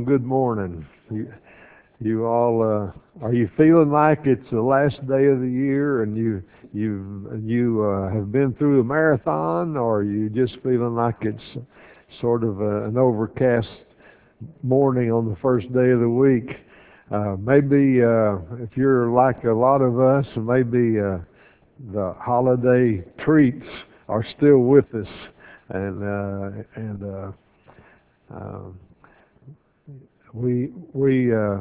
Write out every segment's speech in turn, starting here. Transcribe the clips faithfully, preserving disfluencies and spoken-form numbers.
good morning. You, you all, uh, are you feeling like it's the last day of the year and you you you uh, have been through a marathon, or are you just feeling like it's sort of a, an overcast morning on the first day of the week? Uh, maybe uh, if you're like a lot of us, maybe uh, the holiday treats are still with us, and uh, and uh, um, we we uh,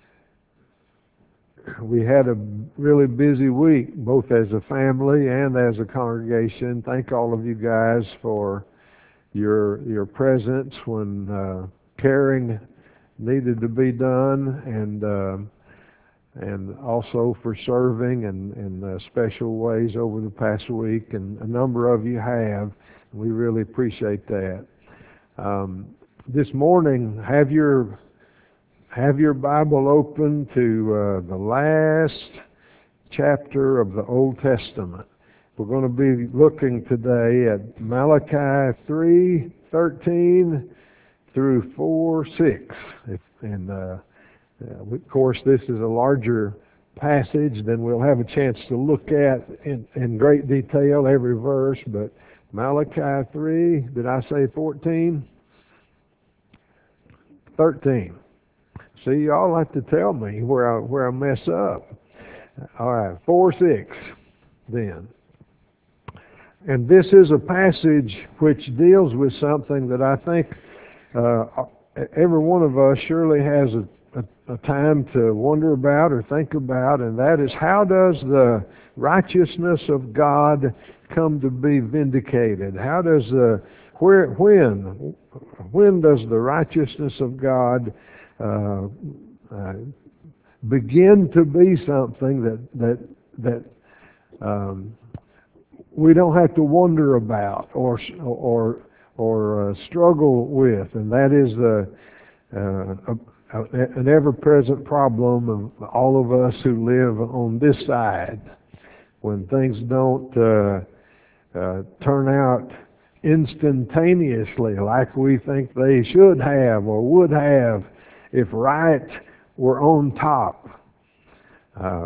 we had a really busy week, both as a family and as a congregation. Thank all of you guys for your your presence when uh, caring needed to be done, and uh, and also for serving in, in uh, special ways over the past week, and a number of you have. We really appreciate that. Um, this morning, have your have your Bible open to uh, the last chapter of the Old Testament. We're going to be looking today at Malachi three thirteen through four six. If, and uh, uh, of course, this is a larger passage than we'll have a chance to look at in, in great detail every verse. But Malachi three, did I say fourteen? thirteen. See, y'all like to tell me where I where I mess up. All right, four six then. And this is a passage which deals with something that I think uh, every one of us surely has a, a, a time to wonder about or think about, and that is, how does the righteousness of God come to be vindicated? How does the where when when does the righteousness of God uh, uh, begin to be something that that that um, we don't have to wonder about or or or uh, struggle with, and that is the uh, a, a, an ever-present problem of all of us who live on this side. When things don't uh, uh, turn out instantaneously like we think they should have or would have, if right were on top, uh,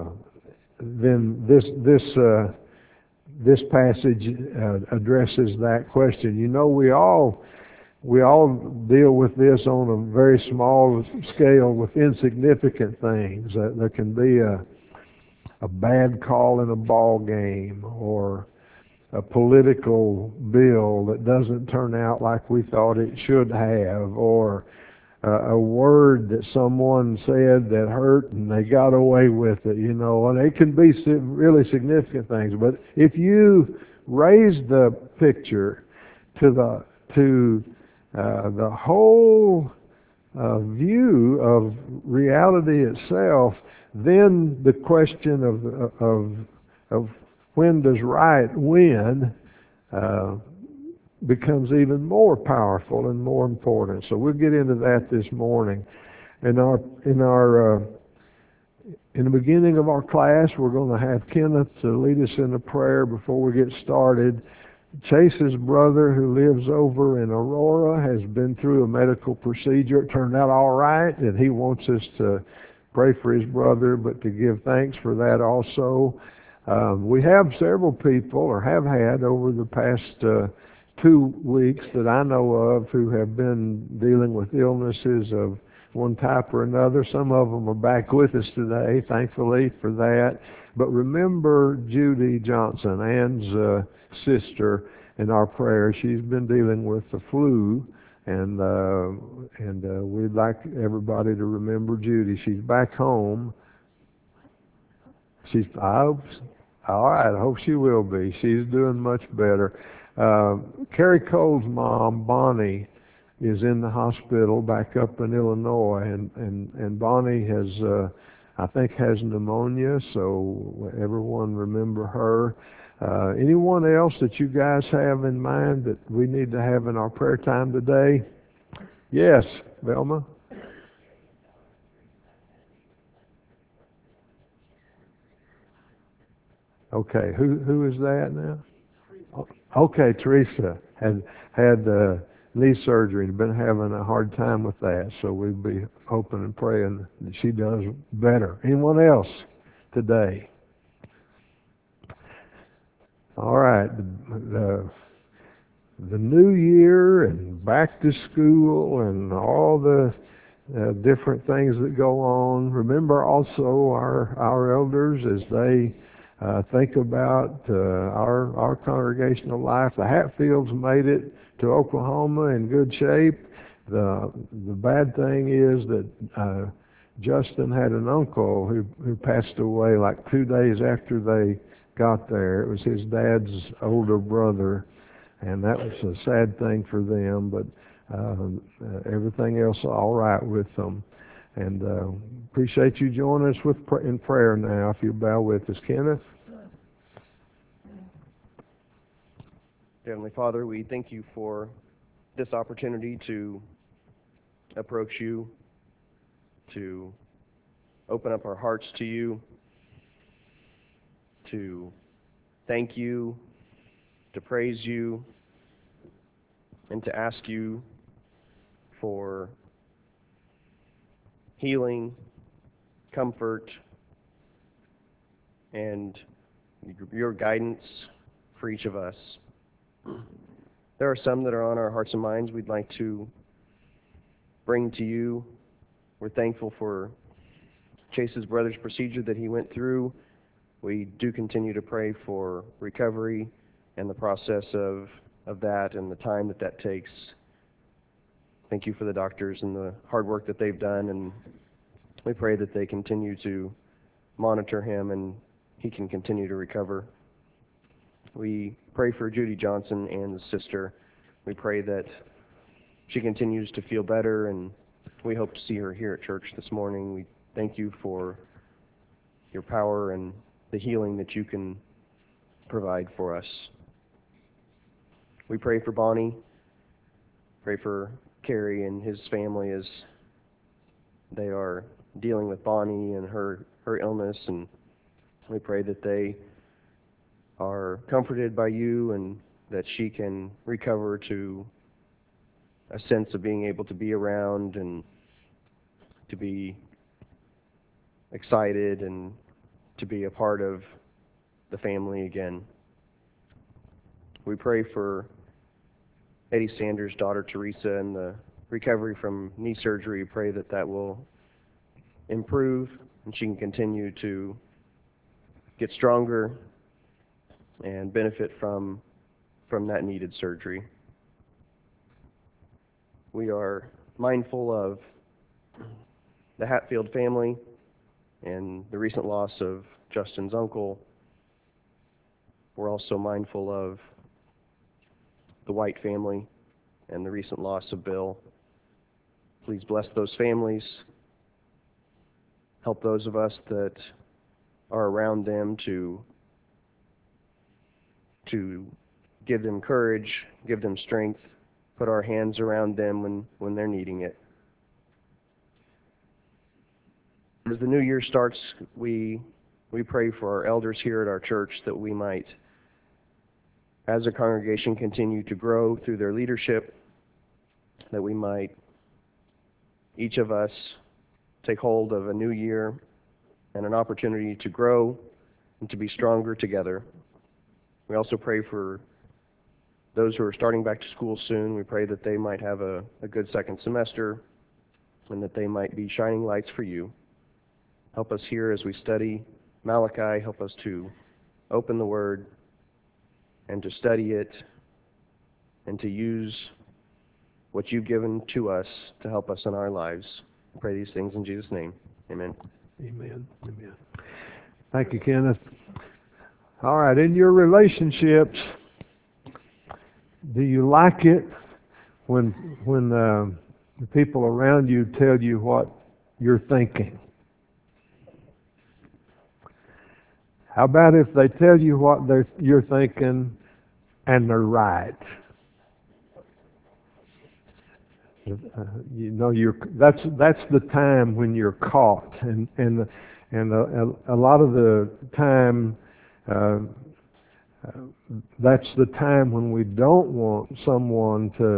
then this this. Uh, This passage uh, addresses that question. You know, we all we all deal with this on a very small scale with insignificant things. Uh, there can be a a bad call in a ball game, or a political bill that doesn't turn out like we thought it should have, or uh, a word that someone said that hurt and they got away with it, you know, and it can be really significant things. But if you raise the picture to the to uh, the whole uh, view of reality itself, then the question of of of when does right win uh, becomes even more powerful and more important. So we'll get into that this morning. In our in our uh, in the beginning of our class, we're going to have Kenneth to lead us in a prayer before we get started. Chase's brother, who lives over in Aurora, has been through a medical procedure. It turned out all right, and he wants us to pray for his brother, but to give thanks for that also. Um, we have several people, or have had over the past uh, two weeks that I know of, who have been dealing with illnesses of one type or another. Some of them are back with us today, thankfully for that. But remember Judy Johnson, Ann's uh, sister, in our prayer. She's been dealing with the flu, and uh, and uh, we'd like everybody to remember Judy. She's back home. She's, I hope, all right, I hope she will be. She's doing much better. Uh, Carrie Cole's mom, Bonnie, is in the hospital back up in Illinois, and, and, and Bonnie has, uh, I think, has pneumonia, so everyone remember her. Uh, anyone else that you guys have in mind that we need to have in our prayer time today? Yes, Velma? Okay, who who is that now? Okay, Teresa had had uh, knee surgery and been having a hard time with that. So we'd be hoping and praying that she does better. Anyone else today? All right. The, the, the new year and back to school and all the uh, different things that go on. Remember also our our elders as they uh, think about uh, our our congregational life. The Hatfields made it to Oklahoma in good shape. The the bad thing is that uh, Justin had an uncle who who passed away like two days after they got there. It was his dad's older brother, and that was a sad thing for them. But um, uh, everything else all right with them. And uh, appreciate you joining us with pr- in prayer now. If you bow with us, Kenneth. Heavenly Father, we thank you for this opportunity to approach you, to open up our hearts to you, to thank you, to praise you, and to ask you for healing, comfort, and your guidance for each of us. There are some that are on our hearts and minds we'd like to bring to you. We're thankful for Chase's brother's procedure that he went through. We do continue to pray for recovery and the process of, of that and the time that that takes. Thank you for the doctors and the hard work that they've done, and we pray that they continue to monitor him and he can continue to recover. We pray for Judy Johnson and the sister. We pray that she continues to feel better, and we hope to see her here at church this morning. We thank you for your power and the healing that you can provide for us. We pray for Bonnie. Pray for Kerry and his family as they are dealing with Bonnie and her, her illness, and we pray that they are comforted by you and that she can recover to a sense of being able to be around and to be excited and to be a part of the family again. We pray for Eddie Sanders' daughter Teresa and the recovery from knee surgery. Pray that that will improve and she can continue to get stronger and benefit from from that needed surgery. We are mindful of the Hatfield family and the recent loss of Justin's uncle. We're also mindful of the White family and the recent loss of Bill. Please bless those families. Help those of us that are around them to to give them courage, give them strength, put our hands around them when, when they're needing it. As the new year starts, we we pray for our elders here at our church that we might, as a congregation, continue to grow through their leadership, that we might, each of us, take hold of a new year and an opportunity to grow and to be stronger together. We also pray for those who are starting back to school soon. We pray that they might have a, a good second semester and that they might be shining lights for you. Help us here as we study Malachi. Help us to open the Word and to study it and to use what you've given to us to help us in our lives. I pray these things in Jesus' name. Amen. Amen. Amen. Thank you, Kenneth. All right, in your relationships, do you like it when when uh, the people around you tell you what you're thinking? How about if they tell you what they're, you're thinking and they're right? Uh, you know, you're that's that's the time when you're caught, and and and a, a lot of the time. Uh, Uh, that's the time when we don't want someone to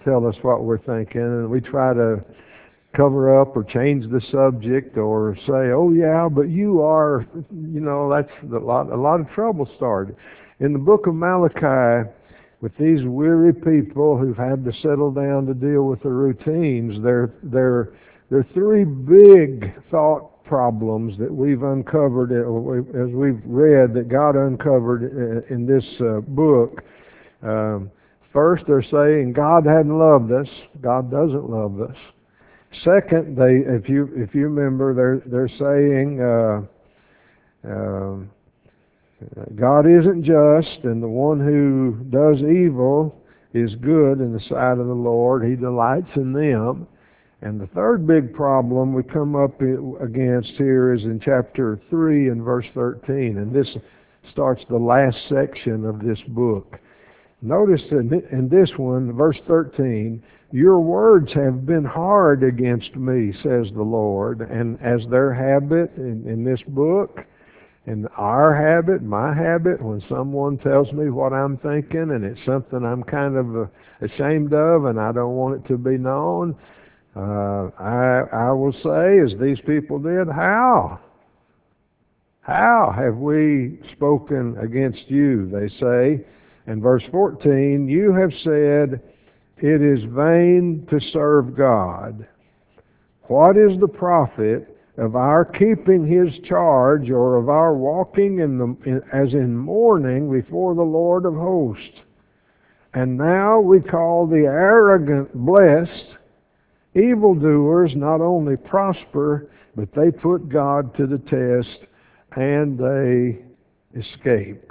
tell us what we're thinking, and we try to cover up or change the subject or say, oh yeah, but you are, you know, that's a lot, a lot of trouble started. In the book of Malachi, with these weary people who've had to settle down to deal with the routines, there, there, there are three big thought problems that we've uncovered as we've read, that God uncovered in this uh, book. Um, first, they're saying God hadn't loved us. God doesn't love us. Second, they, if you if you remember, they're they're saying uh, uh, God isn't just, and the one who does evil is good in the sight of the Lord. He delights in them. And the third big problem we come up against here is in chapter three and verse thirteen, and this starts the last section of this book. Notice in this one, verse thirteen, your words have been hard against me, says the Lord. And as their habit in, in this book, and our habit, my habit, when someone tells me what I'm thinking and it's something I'm kind of uh, ashamed of and I don't want it to be known, uh, I, I will say, as these people did, how? How have we spoken against you, they say. In verse fourteen, you have said, it is vain to serve God. What is the profit of our keeping His charge, or of our walking in the, in, as in mourning before the Lord of hosts? And now we call the arrogant blessed. Evildoers not only prosper, but they put God to the test, and they escape.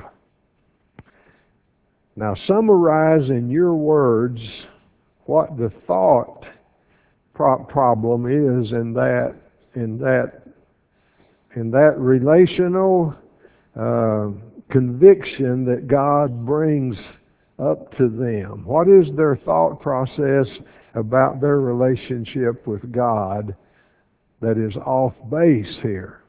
Now summarize in your words what the thought pro- problem is in that in that in that relational uh, conviction that God brings up to them. What is their thought process about their relationship with God that is off base here?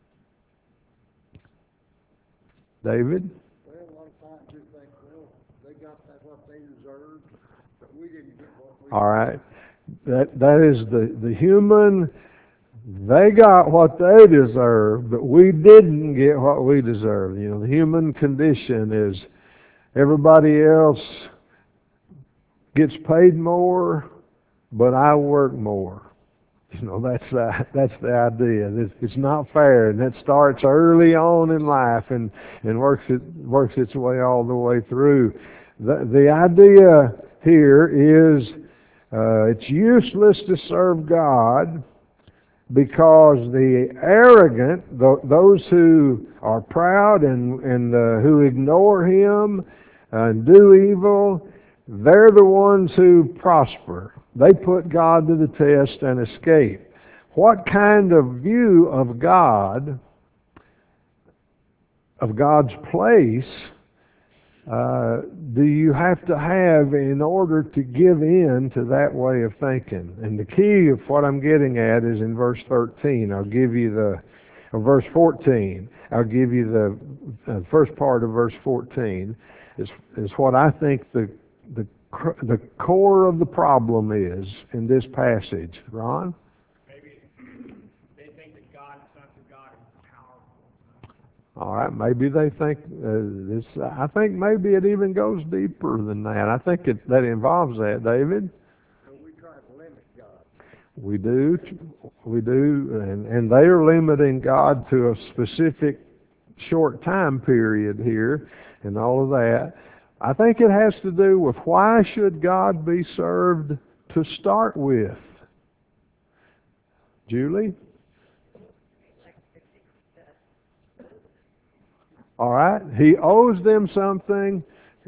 David? Well, a lot of times you think, well, they got that what they deserved, but we didn't get what we All right. That that is the, the human, they got what they deserved, but we didn't get what we deserved. You know, the human condition is everybody else gets paid more, but I work more. You know, that's the, that's the idea. It's, it's not fair, and it starts early on in life and, and works it works its way all the way through. The, the idea here is uh, it's useless to serve God because the arrogant, th- those who are proud and, and uh, who ignore Him and do evil, they're the ones who prosper. They put God to the test and escape. What kind of view of God, of God's place, uh, do you have to have in order to give in to that way of thinking? And the key of what I'm getting at is in verse thirteen. I'll give you the, or verse fourteen. I'll give you the uh, first part of verse fourteen. Is is what I think the the the core of the problem is in this passage. Ron? Maybe they think that God, Son of God, is powerful. All right, maybe they think uh, this. I think maybe it even goes deeper than that. I think it, that involves that, David. So we try to limit God. We do, we do, and and they are limiting God to a specific short time period here, and all of that. I think it has to do with why should God be served to start with? Julie? All right, He owes them something.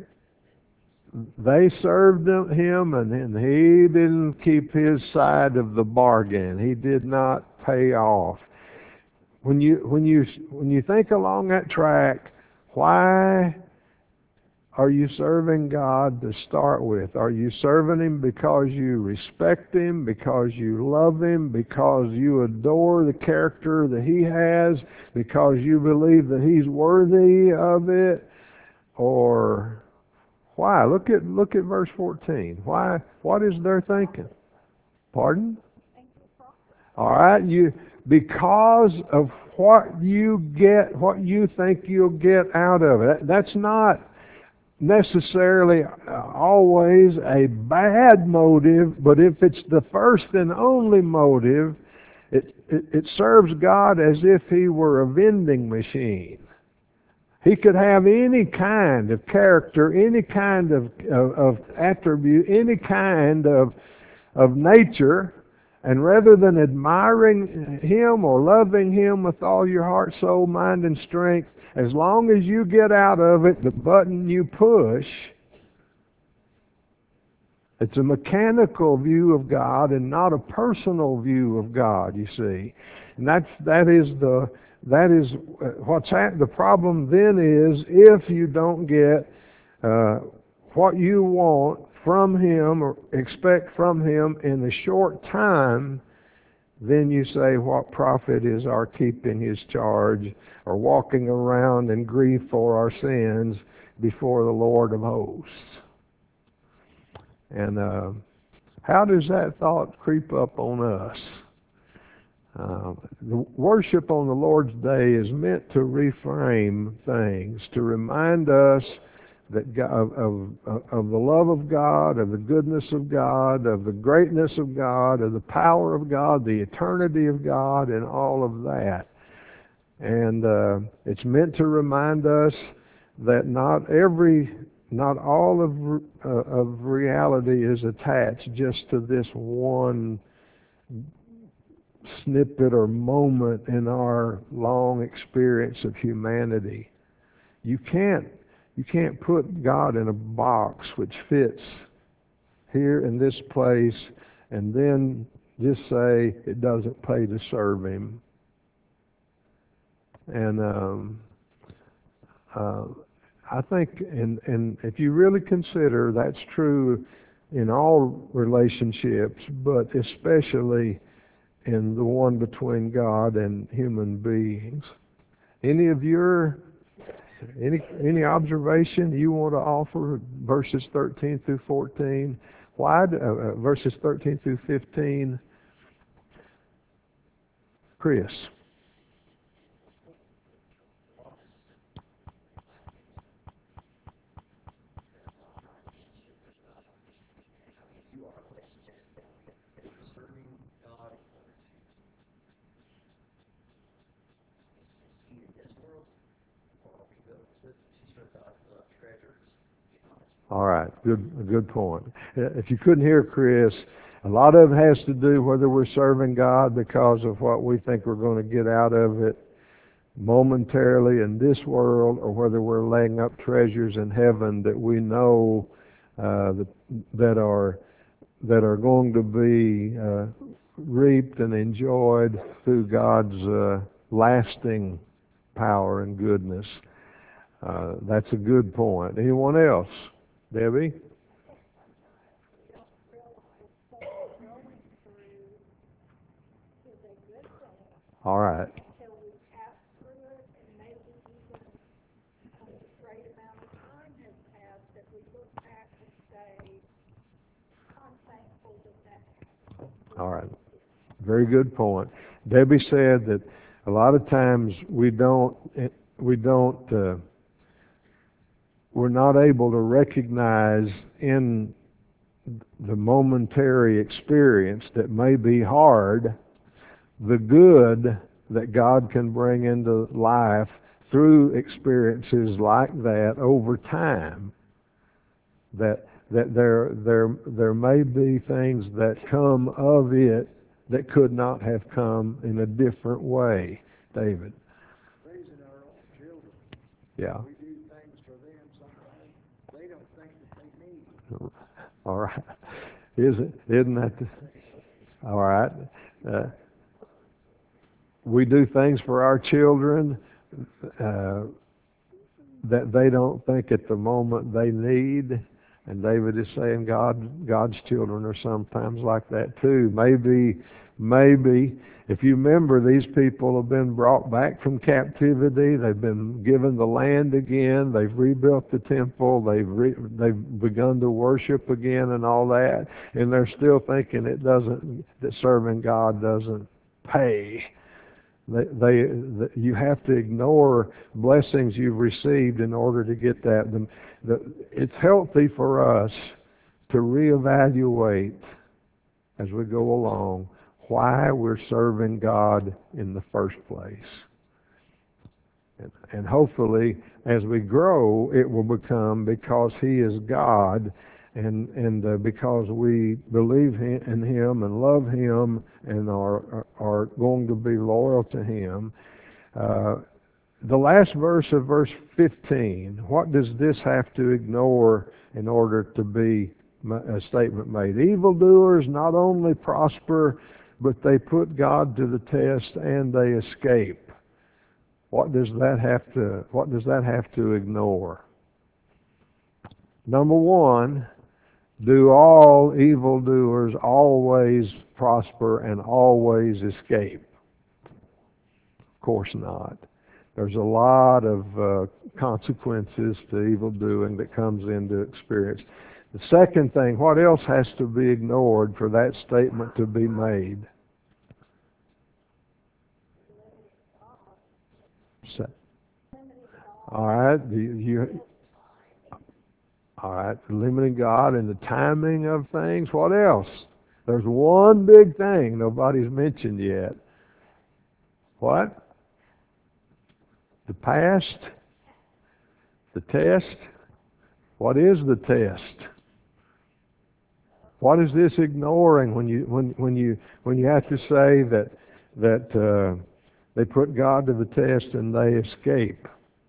They served him, and, and He didn't keep His side of the bargain. He did not pay off. When you when you when you think along that track, why are you serving God to start with? Are you serving Him because you respect Him, because you love Him, because you adore the character that He has, because you believe that He's worthy of it? Or Why? Look at look at verse fourteen. Why? What is their thinking? Pardon? All right, you because of what you get, what you think you'll get out of it. That's not necessarily always a bad motive, but if it's the first and only motive, it, it, it serves God as if He were a vending machine. He could have any kind of character, any kind of, of, of attribute, any kind of, of nature, and rather than admiring Him or loving Him with all your heart, soul, mind, and strength, as long as you get out of it the button you push, it's a mechanical view of God and not a personal view of God, you see. And that's, that is the, that is what's happened. The problem then is if you don't get uh, what you want from Him or expect from Him in the short time, then you say, what profit is our keeping His charge or walking around in grief for our sins before the Lord of hosts? And uh, how does that thought creep up on us? Uh, the worship on the Lord's Day is meant to reframe things, to remind us that God, of, of, of the love of God, of the goodness of God, of the greatness of God, of the power of God, the eternity of God, and all of that. And uh, it's meant to remind us that not every, not all of uh, of reality is attached just to this one snippet or moment in our long experience of humanity. You can't you can't put God in a box which fits here in this place and then just say it doesn't pay to serve Him. And um, uh, I think, and, and if you really consider, that's true in all relationships, but especially in the one between God and human beings. Any of your, any any observation you want to offer, verses thirteen through fourteen? Why, uh, verses thirteen through fifteen? Chris. All right, good good point. If you couldn't hear Chris, a lot of it has to do whether we're serving God because of what we think we're going to get out of it momentarily in this world, or whether we're laying up treasures in heaven that we know uh, that, that are that are going to be uh, reaped and enjoyed through God's uh, lasting power and goodness. Uh, that's a good point. Anyone else? Debbie? All right. All right. Very good point. Debbie said that a lot of times we don't we don't uh, we're not able to recognize in the momentary experience that may be hard the good that God can bring into life through experiences like that over time. That that there there there may be things that come of it that could not have come in a different way. David. Raising our own children. Yeah. We do things for them sometimes they don't think that they need. All right. Isn't isn't that the, all right? Uh, we do things for our children uh, that they don't think at the moment they need. And David is saying God, God's children are sometimes like that too. Maybe, maybe If you remember, these people have been brought back from captivity. They've been given the land again. They've rebuilt the temple. They've re, they've begun to worship again and all that. And they're still thinking it doesn't that serving God doesn't pay. They, they, the, you have to ignore blessings you've received in order to get that. The, the, it's healthy for us to reevaluate as we go along why we're serving God in the first place. And, and hopefully, as we grow, it will become because He is God, and and uh, because we believe in Him and love Him and are are going to be loyal to Him. Uh, the last verse of verse fifteen, what does this have to ignore in order to be a statement made? Evildoers not only prosper, but they put God to the test and they escape. What does that have to, what does that have to ignore? Number one, do all evildoers always prosper and always escape? Of course not. There's a lot of uh, consequences to evil doing that comes into experience. The second thing, what else has to be ignored for that statement to be made? So, all right, you, you, all right, limiting God and the timing of things. What else? There's one big thing nobody's mentioned yet. What? The past? The test? What is the test? What is this ignoring when you when when you when you have to say that that uh, they put God to the test and they escape?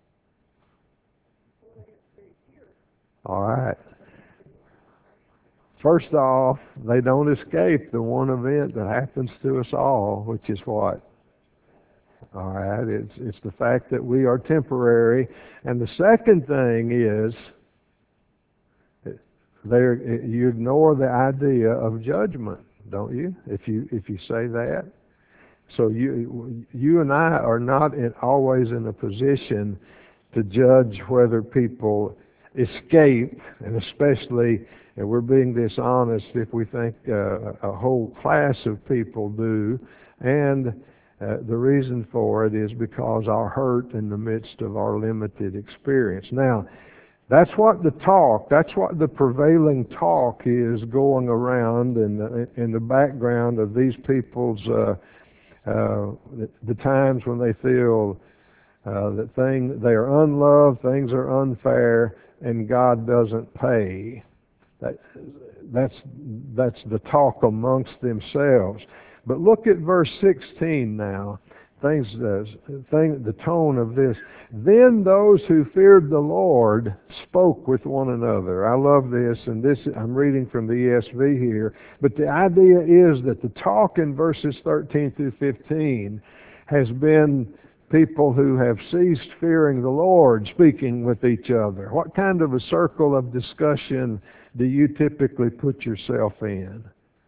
All right. First off, they don't escape the one event that happens to us all, which is what? All right. It's it's the fact that we are temporary, and the second thing is there you ignore the idea of judgment, don't you? If you if you say that. So you you and I are not in, always in a position to judge whether people escape, and especially, and we're being dishonest if we think uh, a whole class of people do, and uh, the reason for it is because our hurt in the midst of our limited experience. Now, that's what the talk, that's what the prevailing talk is going around in the, in the background of these people's uh, uh, the, the times when they feel uh, that thing they are unloved, things are unfair, and God doesn't pay. That, that's that's the talk amongst themselves. But look at verse sixteen now. Things, uh, thing, the tone of this. Then those who feared the Lord spoke with one another. I love this, and this I'm reading from the E S V here. But the idea is that the talk in verses thirteen through fifteen has been people who have ceased fearing the Lord speaking with each other. What kind of a circle of discussion do you typically put yourself in?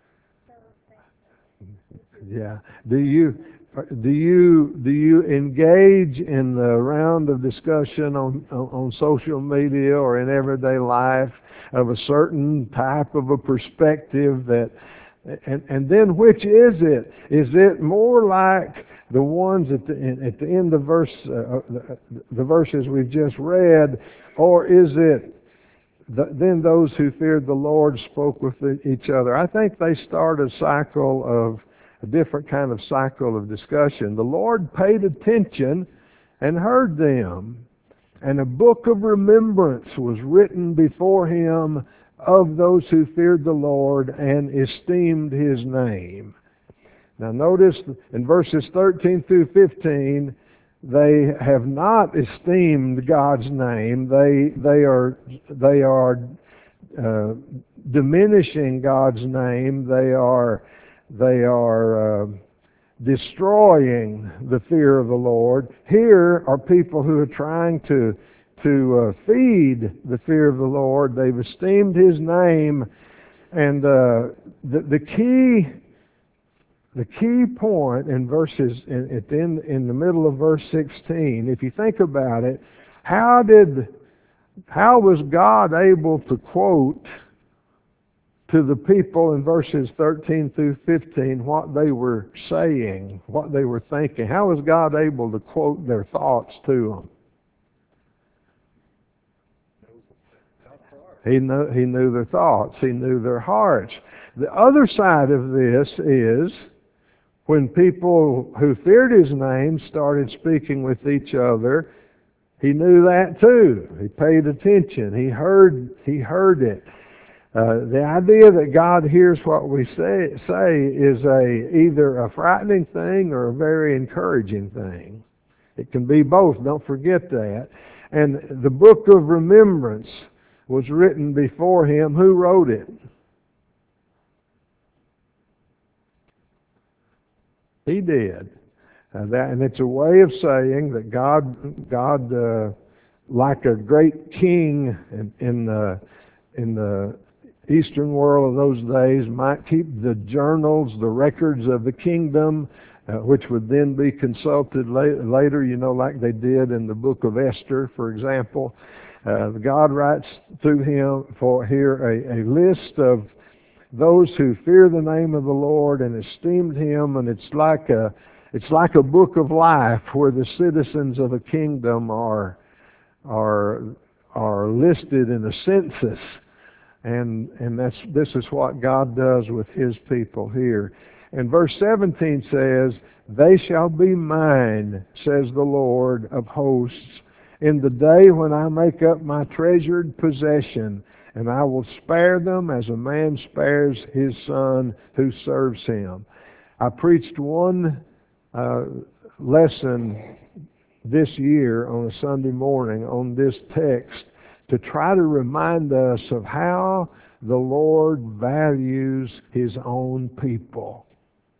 Yeah. Do you do you do you engage in the round of discussion on on social media or in everyday life of a certain type of a perspective that and and then which is it? Is it more like the ones at the at the end of verse uh, the, the verses we've just read, or is it the, then those who feared the Lord spoke with each other? I think they start a cycle of a different kind of cycle of discussion. The Lord paid attention and heard them, and a book of remembrance was written before Him of those who feared the Lord and esteemed His name. Now notice in verses thirteen through fifteen, they have not esteemed God's name. They they are they are uh, diminishing God's name. They are they are uh, destroying the fear of the Lord. Here are people who are trying to to uh, feed the fear of the Lord. They've esteemed His name, and uh, the the key the key point in verses, in, at the end, in the middle of verse sixteen, if you think about it, how did, how was God able to quote to the people in verses thirteen through fifteen what they were saying, what they were thinking? How was God able to quote their thoughts to them? He knew, he knew their thoughts. He knew their hearts. The other side of this is when people who feared His name started speaking with each other, He knew that too. He paid attention. He heard, he heard it. Uh, the idea that God hears what we say, say is a, either a frightening thing or a very encouraging thing. It can be both. Don't forget that. And the book of remembrance was written before Him. Who wrote it? He did. Uh, that, and it's a way of saying that God, God, uh, like a great king in, in the in the Eastern world of those days, might keep the journals, the records of the kingdom, uh, which would then be consulted la- later. You know, like they did in the book of Esther, for example. Uh, God writes through him for here a, a list of those who fear the name of the Lord and esteemed Him, and it's like a it's like a book of life where the citizens of a kingdom are are are listed in a census, and and that's this is what God does with His people here. And verse seventeen says, "They shall be mine, says the Lord of hosts, in the day when I make up my treasured possession, and I will spare them as a man spares his son who serves him." I preached one uh, lesson this year on a Sunday morning on this text to try to remind us of how the Lord values His own people.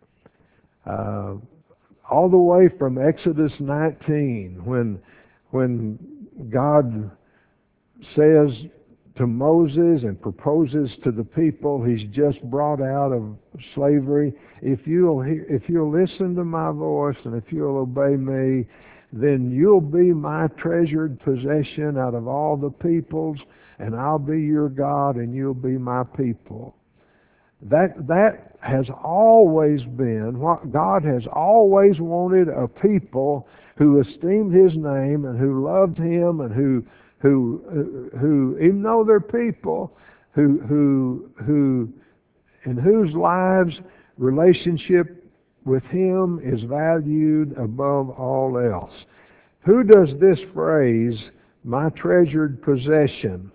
Uh, all the way from Exodus nineteen, when when God says to Moses and proposes to the people He's just brought out of slavery, if you'll if you'll listen to my voice and if you'll obey me, then you'll be my treasured possession out of all the peoples, and I'll be your God and you'll be my people. That that has always been what God has always wanted, a people who esteemed His name and who loved Him and who who who even though they're people who who who in whose lives relationship with Him is valued above all else. Who does this phrase, "my treasured possession"?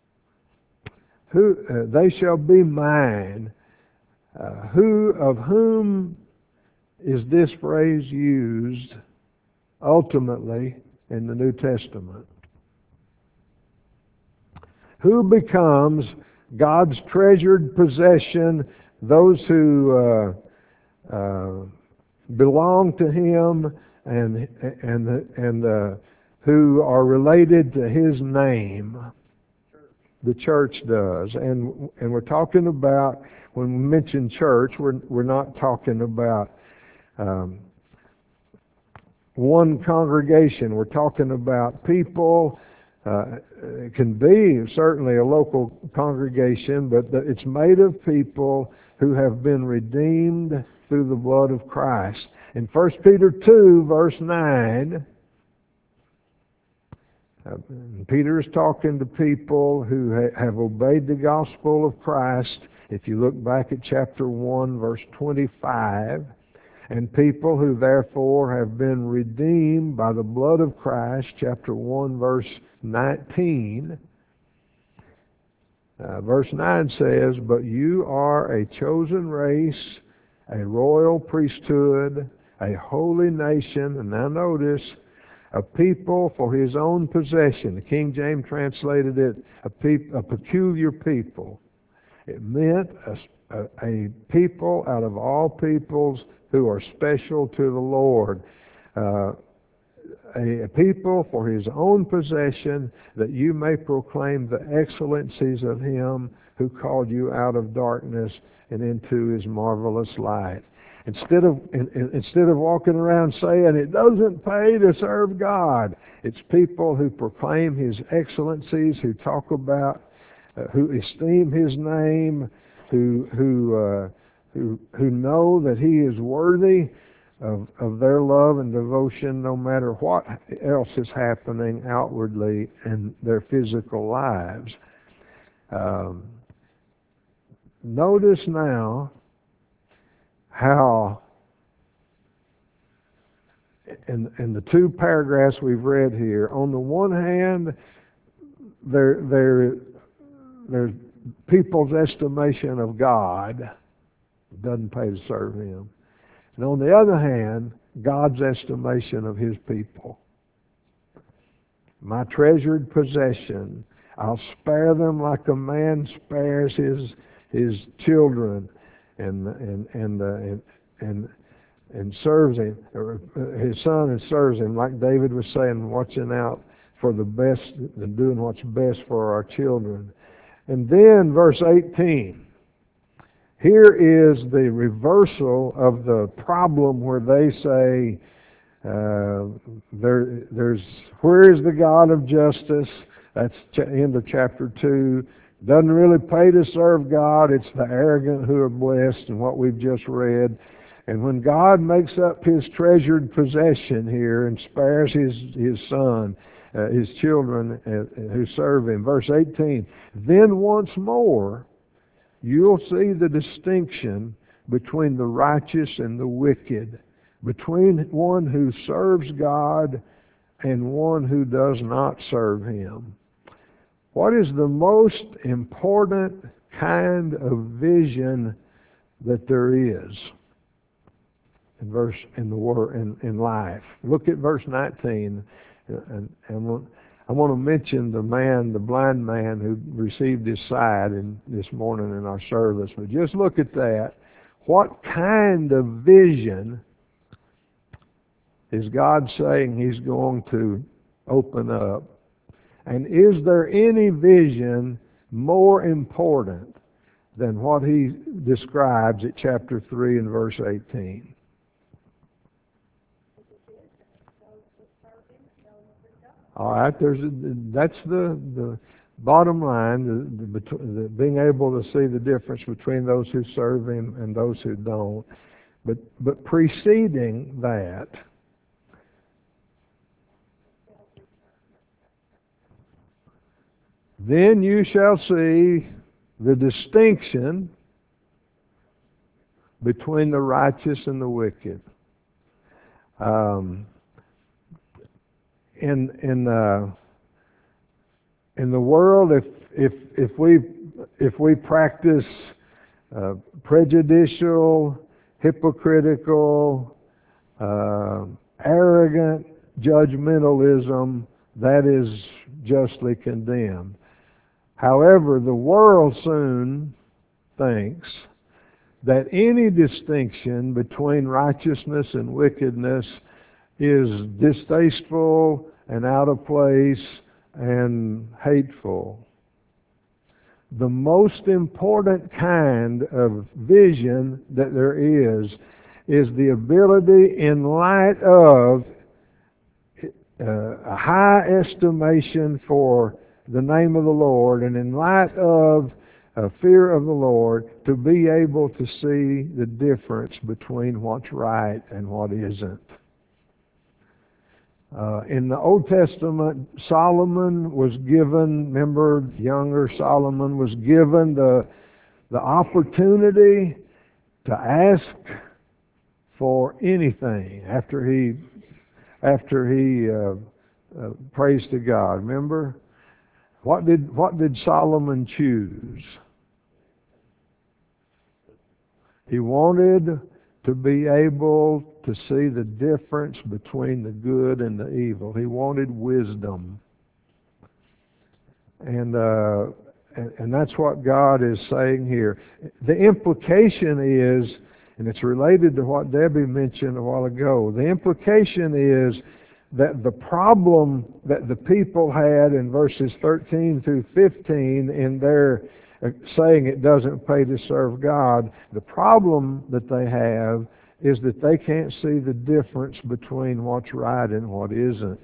Who uh, they shall be mine. Uh, who of whom is this phrase used ultimately in the New Testament? Who becomes God's treasured possession? Those who uh, uh, belong to Him and and and uh, who are related to His name. The church does, and and we're talking about, when we mention church, we're we're not talking about um, one congregation. We're talking about people. Uh, it can be certainly a local congregation, but the, it's made of people who have been redeemed through the blood of Christ. In First Peter two, verse nine, uh, Peter is talking to people who ha- have obeyed the gospel of Christ. If you look back at chapter one, verse twenty-five, and people who therefore have been redeemed by the blood of Christ, chapter one, verse nineteen. Uh, verse nine says, "But you are a chosen race, a royal priesthood, a holy nation," and now notice, "a people for His own possession." The King James translated it, a, peop- a peculiar people. It meant a, a, a people out of all peoples who are special to the Lord. Uh, a, a people for His own possession, that you may proclaim the excellencies of Him who called you out of darkness and into His marvelous light. Instead of, in, in- instead of walking around saying it doesn't pay to serve God, it's people who proclaim His excellencies, who talk about, uh, who esteem His name, who who uh, who who know that He is worthy of of their love and devotion, no matter what else is happening outwardly in their physical lives. Um, notice now how in in the two paragraphs we've read here, on the one hand, there there there's people's estimation of God. It doesn't pay to serve Him. And on the other hand, God's estimation of His people. My treasured possession, I'll spare them like a man spares his his children, and and and uh, and, and and serves him, or his son, and serves him, like David was saying, watching out for the best and doing what's best for our children. And then verse eighteen. Here is the reversal of the problem where they say, uh, there, there's, where is the God of justice? That's ch- end of chapter two. Doesn't really pay to serve God. It's the arrogant who are blessed, and what we've just read. And when God makes up His treasured possession here and spares His, his son, uh, His children uh, who serve Him, verse eighteen, then once more, you'll see the distinction between the righteous and the wicked, between one who serves God and one who does not serve Him. What is the most important kind of vision that there is in verse in the word in, in life? Look at verse nineteen, and, and I want to mention the man, the blind man who received his sight in, this morning in our service. But just look at that. What kind of vision is God saying He's going to open up? And is there any vision more important than what He describes at chapter three and verse eighteen? All right, there's a, that's the, the bottom line, the, the, the, being able to see the difference between those who serve Him and those who don't. But but preceding that, then you shall see the distinction between the righteous and the wicked. Um, in in uh, in the world, if if if we if we practice uh, prejudicial, hypocritical, uh, arrogant judgmentalism, that is justly condemned. However, the world soon thinks that any distinction between righteousness and wickedness is distasteful and out of place and hateful. The most important kind of vision that there is is the ability, in light of uh, a high estimation for the name of the Lord, and in light of a fear of the Lord, to be able to see the difference between what's right and what isn't. Uh, in the Old Testament, Solomon was given, remember, younger Solomon was given the, the opportunity to ask for anything after he, after he uh, uh, prays to God. Remember? What did, what did Solomon choose? He wanted to be able to see the difference between the good and the evil. He wanted wisdom. And, uh, and, and that's what God is saying here. The implication is, and it's related to what Debbie mentioned a while ago, the implication is that the problem that the people had in verses thirteen through fifteen in their uh, saying it doesn't pay to serve God, the problem that they have is that they can't see the difference between what's right and what isn't.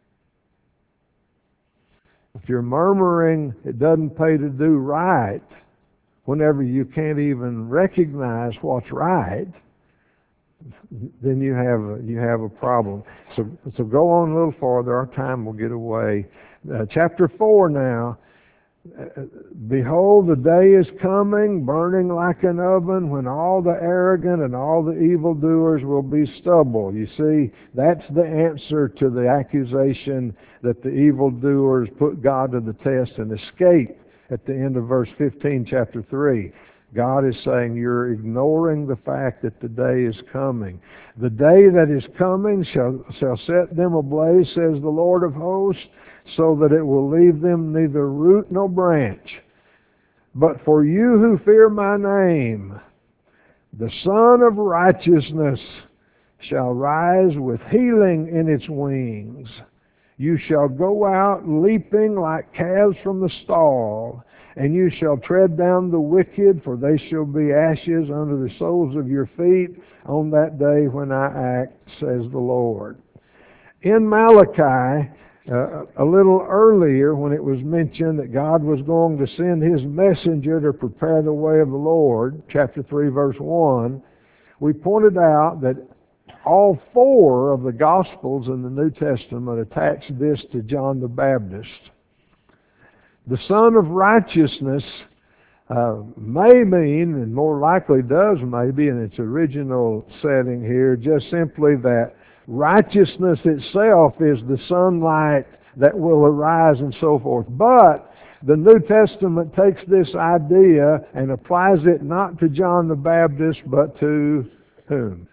If you're murmuring, it doesn't pay to do right, whenever you can't even recognize what's right, then you have a, you have a problem. So so go on a little farther. Our time will get away. Uh, chapter four now. Uh, Behold, the day is coming, burning like an oven, when all the arrogant and all the evildoers will be stubble. You see, that's the answer to the accusation that the evildoers put God to the test and escape at the end of verse fifteen, chapter three. God is saying you're ignoring the fact that the day is coming. The day that is coming shall, shall set them ablaze, says the Lord of hosts, so that it will leave them neither root nor branch. But for you who fear my name, the Son of Righteousness shall rise with healing in its wings. You shall go out leaping like calves from the stall, and you shall tread down the wicked, for they shall be ashes under the soles of your feet on that day when I act, says the Lord. In Malachi, uh, a little earlier, when it was mentioned that God was going to send His messenger to prepare the way of the Lord, chapter three, verse one, we pointed out that all four of the Gospels in the New Testament attach this to John the Baptist. The Son of Righteousness uh, may mean, and more likely does maybe in its original setting here, just simply that righteousness itself is the sunlight that will arise and so forth. But the New Testament takes this idea and applies it not to John the Baptist, but to whom?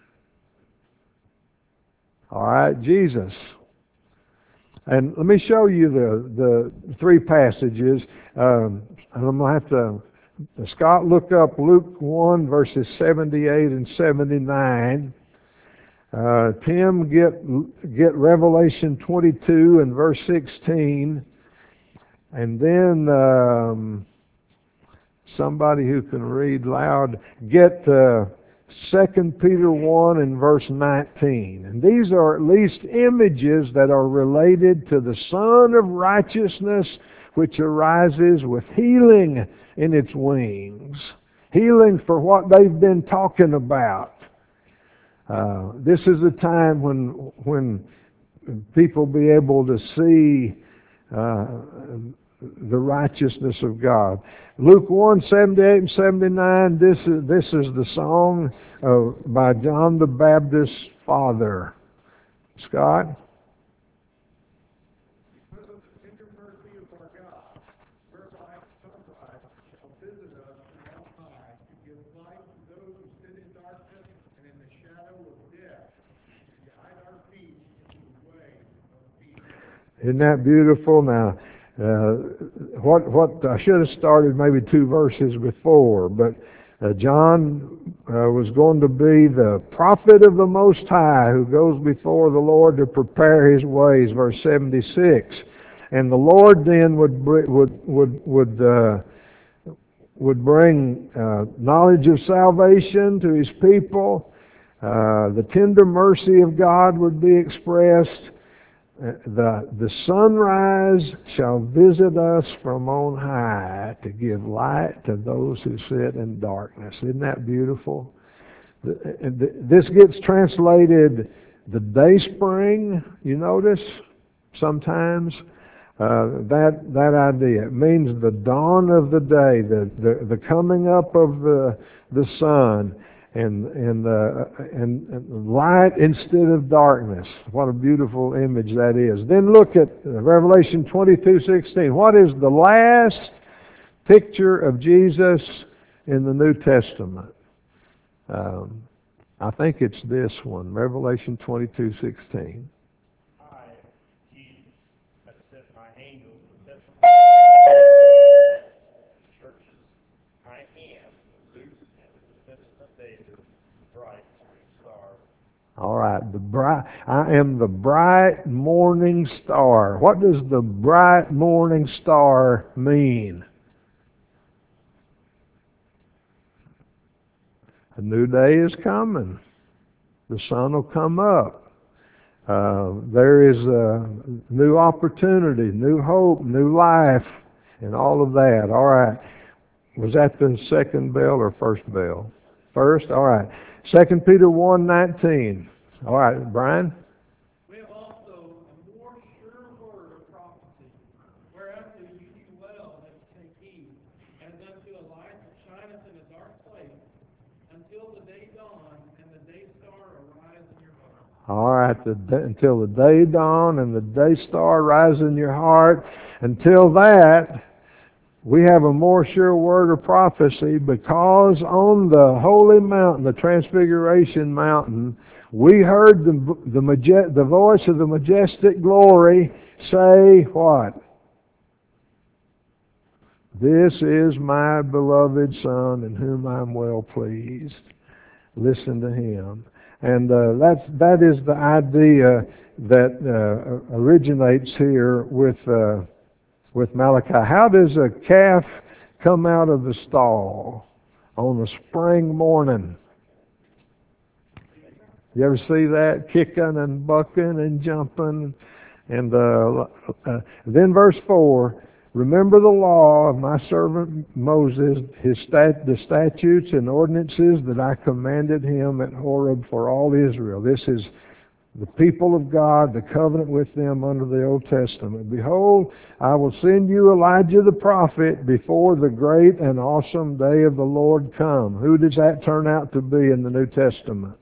All right, Jesus. And let me show you the, the three passages. Um, and I'm going to have to, Scott, look up Luke one, verses seventy-eight and seventy-nine. Uh, Tim, get, get Revelation twenty-two and verse sixteen. And then um, somebody who can read loud, get uh, Second Peter one and verse nineteen. And these are at least images that are related to the Son of Righteousness, which arises with healing in its wings. Healing for what they've been talking about. Uh, this is a time when when people be able to see uh, the righteousness of God. Luke one, seventy-eight and seventy-nine, this is, this is the song uh, by John the Baptist's father. Scott? Because of the tender mercy of our God, whereby sunrise shall visit us from on high, to give light to those who sit in darkness and in the shadow of death, to guide our feet into the way of peace. Isn't that beautiful? Now, uh, what what I should have started maybe two verses before, but uh, John uh, was going to be the prophet of the Most High who goes before the Lord to prepare His ways, verse seventy-six. And the Lord then would would would would uh, would bring uh, knowledge of salvation to His people. Uh, the tender mercy of God would be expressed. The, the sunrise shall visit us from on high to give light to those who sit in darkness. Isn't that beautiful? This gets translated the day spring, you notice, sometimes. Uh, that that idea. It means the dawn of the day, the, the, the coming up of the, the sun. And and, uh, and and light instead of darkness. What a beautiful image that is. Then look at Revelation twenty-two sixteen. What is the last picture of Jesus in the New Testament? Um, I think it's this one, Revelation twenty-two sixteen. I, Jesus, have sent my angels to testify churches. I am the Luke and the descendant of David, bright morning star. All right, the bright. I am the bright morning star. What does the bright morning star mean? A new day is coming. The sun will come up. Uh, there is a new opportunity, new hope, new life, and all of that. All right. Was that the second bell or first bell? First? All right. Second Peter one nineteen. All right, Brian? We have also a more sure word of prophecy, whereunto you do well that you take heed, as unto a light that shineth in a dark place, until the day dawn and the day star arise in your heart. All right, the, until the day dawn and the day star rise in your heart. Until that, we have a more sure word of prophecy, because on the holy mountain, the Transfiguration Mountain, we heard the the, maje- the voice of the majestic glory say what? This is my beloved Son, in whom I'm well pleased. Listen to him. And uh, that's, that is the idea that uh, originates here with uh, with Malachi. How does a calf come out of the stall on a spring morning? You ever see that? Kicking and bucking and jumping. And uh, uh, then verse four, remember the law of my servant Moses, his stat- the statutes and ordinances that I commanded him at Horeb for all Israel. This is the people of God, the covenant with them under the Old Testament. Behold, I will send you Elijah the prophet before the great and awesome day of the Lord come. Who does that turn out to be in the New Testament?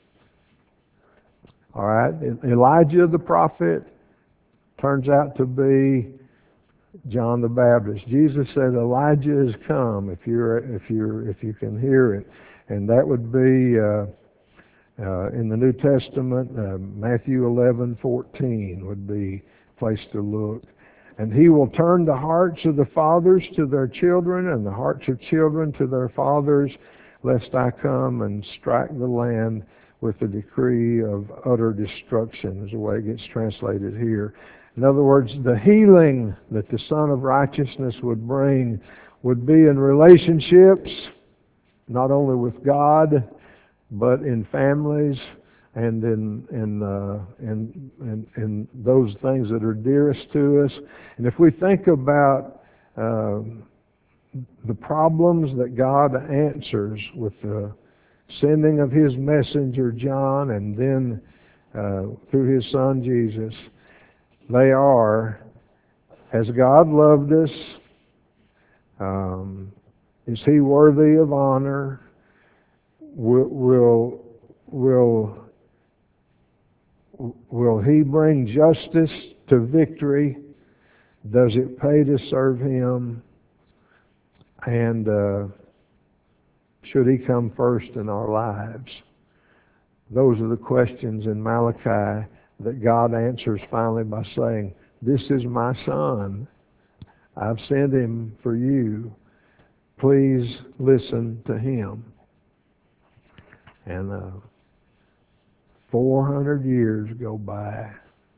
All right, Elijah the prophet turns out to be John the Baptist. Jesus said Elijah has come, if you're if you're if you can hear it, and that would be uh, uh, in the New Testament. uh, Matthew eleven fourteen would be a place to look. And he will turn the hearts of the fathers to their children, and the hearts of children to their fathers, lest I come and strike the land with the decree of utter destruction, is the way it gets translated here. In other words, the healing that the Son of Righteousness would bring would be in relationships, not only with God, but in families and in in, uh, in in in those things that are dearest to us. And if we think about uh, the problems that God answers with the sending of His messenger John, and then uh, through His Son Jesus, they are, has God loved us? Um, is He worthy of honor? Will, will will will He bring justice to victory? Does it pay to serve Him? And uh, should He come first in our lives? Those are the questions in Malachi that God answers finally by saying, this is my Son. I've sent Him for you. Please listen to Him. And uh, four hundred years go by.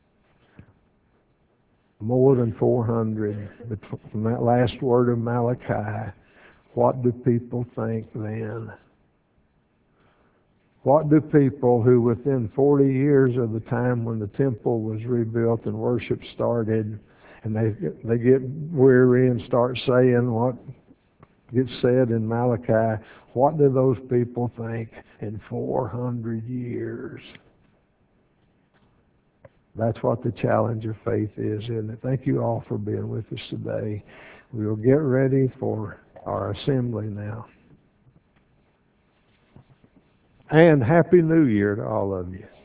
More than four hundred. From that last word of Malachi, what do people think then? What do people who within forty years of the time when the temple was rebuilt and worship started, and they they get weary and start saying what gets said in Malachi, what do those people think in four hundred years? That's what the challenge of faith is, isn't it? Thank you all for being with us today. We will get ready for our assembly now. And Happy New Year to all of you.